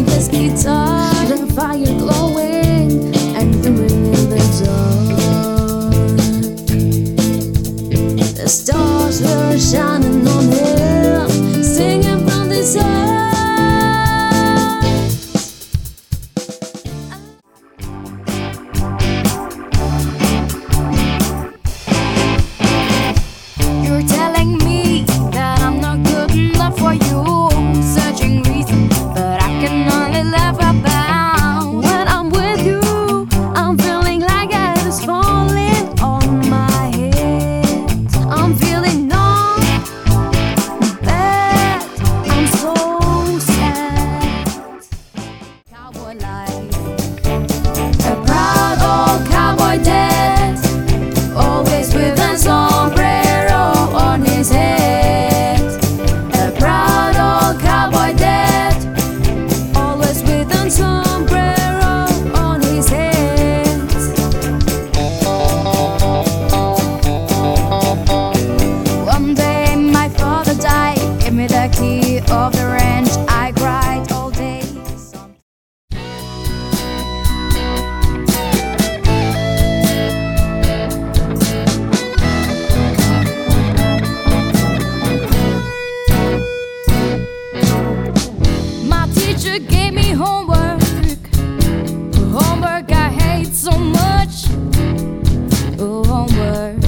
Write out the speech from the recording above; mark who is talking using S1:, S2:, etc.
S1: this guitar, the fire glowing and glimmering in the dark. The stars were shining on him, singing from this earth. You're telling me that I'm not good enough for you, searching reason, but I can only laugh about. When I'm with you, I'm feeling like it is falling on my head. I'm feeling numb, bad, I'm so sad. Cowboy life, a proud old cowboy dad, always with a sombrero on his head. A proud old cowboy dad, always with a sombrero on his head. One day my father died, gave me the key of the ranch. I cried all day. My teacher gave me homework, homework I hate so much. Oh, homework.